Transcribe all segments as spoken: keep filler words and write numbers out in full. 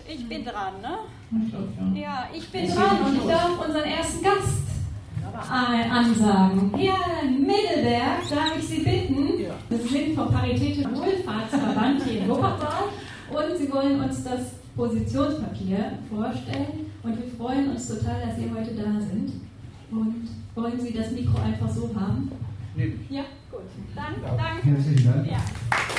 Ich bin dran, ne? Ja, ich bin Ich dran bin und ich darf unseren ersten Gast äh, ansagen. Herr Middelberg, darf ich Sie bitten? Sie sind vom Paritätischen Wohlfahrtsverband hier in Wuppertal und Sie wollen uns das Positionspapier vorstellen und wir freuen uns total, dass Sie heute da sind. Und wollen Sie das Mikro einfach so haben? Nee. Ja, gut. Dann, danke. Herzlichen Dank. Ja.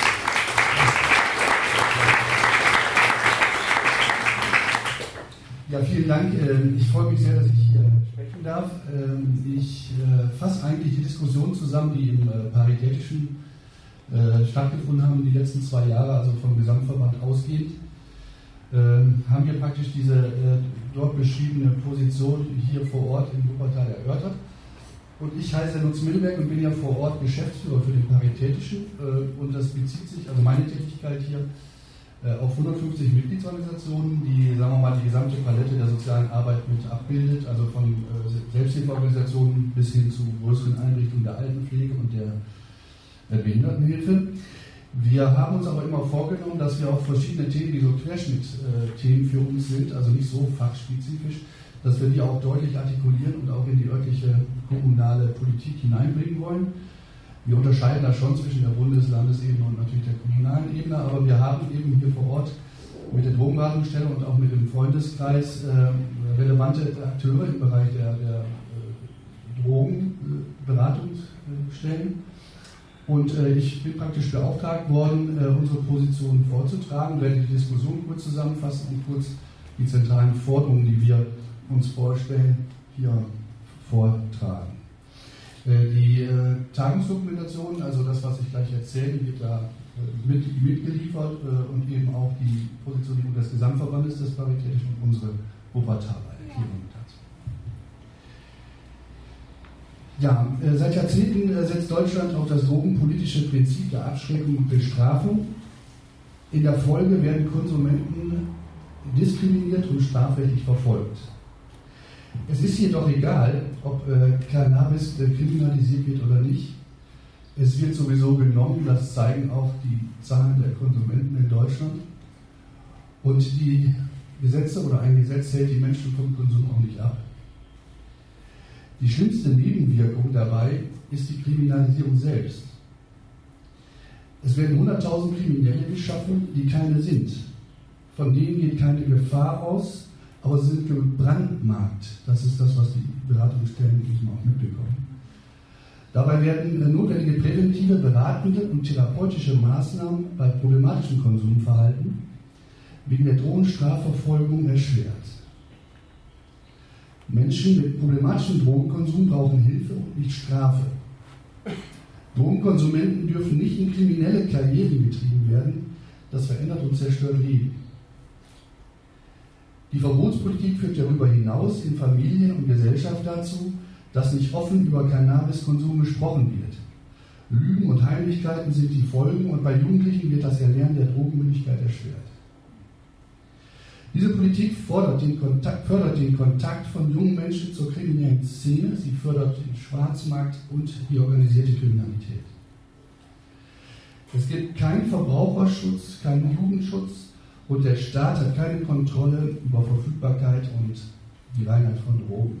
Ja, vielen Dank. Ich freue mich sehr, dass ich hier sprechen darf. Ich fasse eigentlich die Diskussion zusammen, die im Paritätischen stattgefunden haben die letzten zwei Jahre, also vom Gesamtverband ausgehend. Haben wir praktisch diese dort beschriebene Position hier vor Ort in Wuppertal erörtert. Und ich heiße Lutz Middelberg und bin ja vor Ort Geschäftsführer für den Paritätischen. Und das bezieht sich, also meine Tätigkeit hier, auf hundertfünfzig Mitgliedsorganisationen, die, sagen wir mal, die gesamte Palette der sozialen Arbeit mit abbildet, also von Selbsthilfeorganisationen bis hin zu größeren Einrichtungen der Altenpflege und der Behindertenhilfe. Wir haben uns aber immer vorgenommen, dass wir auch verschiedene Themen, die so Querschnittthemen für uns sind, also nicht so fachspezifisch, dass wir die auch deutlich artikulieren und auch in die örtliche kommunale Politik hineinbringen wollen. Wir unterscheiden da schon zwischen der Bundes-, Landesebene und natürlich der kommunalen Ebene, aber wir haben eben hier vor Ort mit der Drogenberatungsstelle und auch mit dem Freundeskreis äh, relevante Akteure im Bereich der, der äh, Drogenberatungsstellen. Und äh, ich bin praktisch beauftragt worden, äh, unsere Positionen vorzutragen, werde die Diskussion kurz zusammenfassen und kurz die zentralen Forderungen, die wir uns vorstellen, hier vortragen. Die äh, Tagungsdokumentation, also das, was ich gleich erzähle, wird da äh, mit, mitgeliefert äh, und eben auch die Positionierung des Gesamtverbandes des Paritätischen und unsere Wuppertaler Erklärung dazu. Ja, äh, seit Jahrzehnten äh, setzt Deutschland auf das drogenpolitische Prinzip der Abschreckung und Bestrafung. In der Folge werden Konsumenten diskriminiert und strafrechtlich verfolgt. Es ist jedoch egal, ob äh, Cannabis äh, kriminalisiert wird oder nicht. Es wird sowieso genommen, das zeigen auch die Zahlen der Konsumenten in Deutschland. Und die Gesetze oder ein Gesetz hält die Menschen vom Konsum auch nicht ab. Die schlimmste Nebenwirkung dabei ist die Kriminalisierung selbst. Es werden hunderttausend Kriminelle geschaffen, die keine sind. Von denen geht keine Gefahr aus, aber sie sind gebrandmarkt. Das ist das, was die Beratungsstellen eben auch mitbekommen. Dabei werden notwendige präventive, beratende und therapeutische Maßnahmen bei problematischem Konsumverhalten wegen der drohenden Strafverfolgung erschwert. Menschen mit problematischem Drogenkonsum brauchen Hilfe und nicht Strafe. Drogenkonsumenten dürfen nicht in kriminelle Karrieren getrieben werden. Das verändert und zerstört Leben. Die Verbotspolitik führt darüber hinaus in Familien und Gesellschaft dazu, dass nicht offen über Cannabiskonsum gesprochen wird. Lügen und Heimlichkeiten sind die Folgen und bei Jugendlichen wird das Erlernen der Drogenmündigkeit erschwert. Diese Politik fördert den, Kontakt, fördert den Kontakt von jungen Menschen zur kriminellen Szene, sie fördert den Schwarzmarkt und die organisierte Kriminalität. Es gibt keinen Verbraucherschutz, keinen Jugendschutz, und der Staat hat keine Kontrolle über Verfügbarkeit und die Reinheit von Drogen.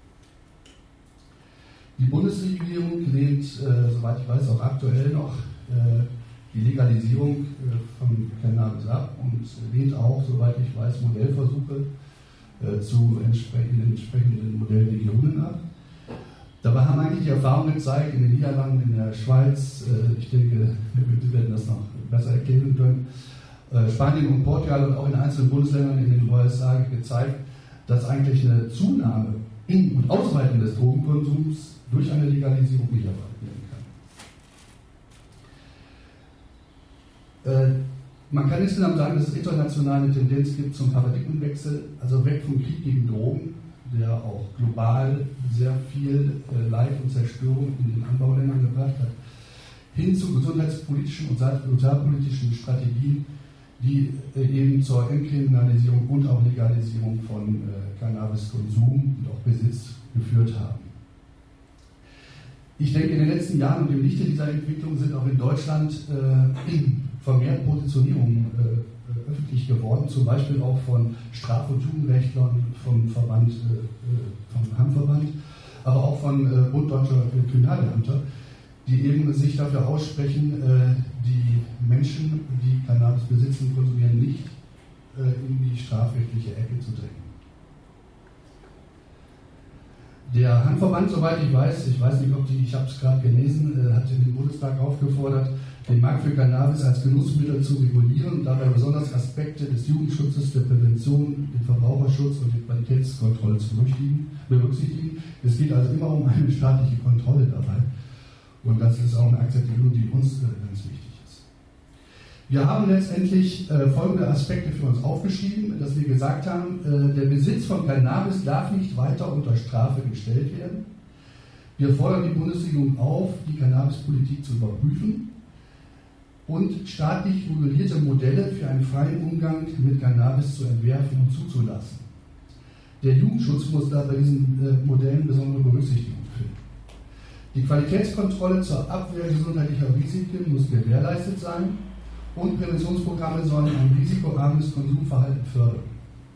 Die Bundesregierung lehnt, äh, soweit ich weiß, auch aktuell noch äh, die Legalisierung äh, von Cannabis ab und lehnt auch, soweit ich weiß, Modellversuche äh, zu entsprechenden, entsprechenden Modellregionen ab. Dabei haben eigentlich die Erfahrungen gezeigt, in den Niederlanden, in der Schweiz, äh, ich denke, wir werden das noch besser erklären können, Spanien und Portugal und auch in einzelnen Bundesländern in den U S A gezeigt, dass eigentlich eine Zunahme und Ausweitung des Drogenkonsums durch eine Legalisierung nicht erwartet werden kann. Äh, man kann insgesamt sagen, dass es international eine Tendenz gibt zum Paradigmenwechsel, also weg vom Krieg gegen Drogen, der auch global sehr viel äh, Leid und Zerstörung in den Anbauländern gebracht hat, hin zu gesundheitspolitischen und sozialpolitischen Strategien, die äh, eben zur Entkriminalisierung und auch Legalisierung von äh, Cannabiskonsum und auch Besitz geführt haben. Ich denke, in den letzten Jahren und im Lichte dieser Entwicklung sind auch in Deutschland äh, vermehrt Positionierungen äh, öffentlich geworden, zum Beispiel auch von Straf- und Jugendrechtlern, vom Verband, äh, vom Hamm-Verband, aber auch von äh, Bund Deutscher Kriminalämter, die eben sich dafür aussprechen, äh, die Menschen, die Cannabis besitzen und konsumieren, nicht äh, in die strafrechtliche Ecke zu drängen. Der Hamm-Verband, soweit ich weiß, ich weiß nicht, ob die, ich habe es gerade gelesen, äh, hat den Bundestag aufgefordert, den Markt für Cannabis als Genussmittel zu regulieren und dabei besonders Aspekte des Jugendschutzes, der Prävention, den Verbraucherschutz und die Qualitätskontrolle zu berücksichtigen. Es geht also immer um eine staatliche Kontrolle dabei. Und das ist auch eine Akzeptanz, die uns äh, ganz wichtig ist. Wir haben letztendlich äh, folgende Aspekte für uns aufgeschrieben, dass wir gesagt haben, äh, der Besitz von Cannabis darf nicht weiter unter Strafe gestellt werden. Wir fordern die Bundesregierung auf, die Cannabispolitik zu überprüfen und staatlich regulierte Modelle für einen freien Umgang mit Cannabis zu entwerfen und zuzulassen. Der Jugendschutz muss da bei diesen äh, Modellen besondere Berücksichtigung finden. Die Qualitätskontrolle zur Abwehr gesundheitlicher Risiken muss gewährleistet sein und Präventionsprogramme sollen ein risikoarmes Konsumverhalten fördern.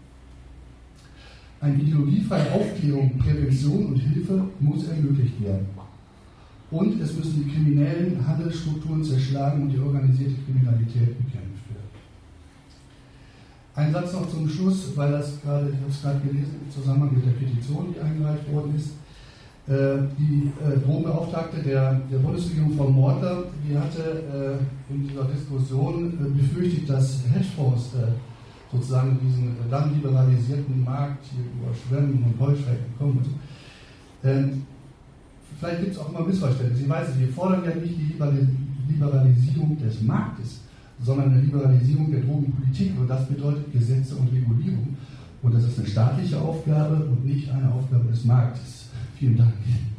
Eine ideologiefreie Aufklärung, Prävention und Hilfe muss ermöglicht werden. Und es müssen die kriminellen Handelsstrukturen zerschlagen und die organisierte Kriminalität bekämpft werden. Ein Satz noch zum Schluss, weil das gerade, ich habe es gerade gelesen, im Zusammenhang mit der Petition, die eingereicht worden ist. Die äh, Drogenbeauftragte der, der Bundesregierung von Mordler, die hatte äh, in dieser Diskussion äh, befürchtet, dass Hedgefonds äh, sozusagen diesen äh, dann liberalisierten Markt hier überschwemmen und Heuschrecken kommen. Ähm, vielleicht gibt es auch immer Missverständnisse. Ich weiß es, wir fordern ja nicht die Liberalisierung des Marktes, sondern eine Liberalisierung der Drogenpolitik. Und das bedeutet Gesetze und Regulierung. Und das ist eine staatliche Aufgabe und nicht eine Aufgabe des Marktes. Vielen Dank.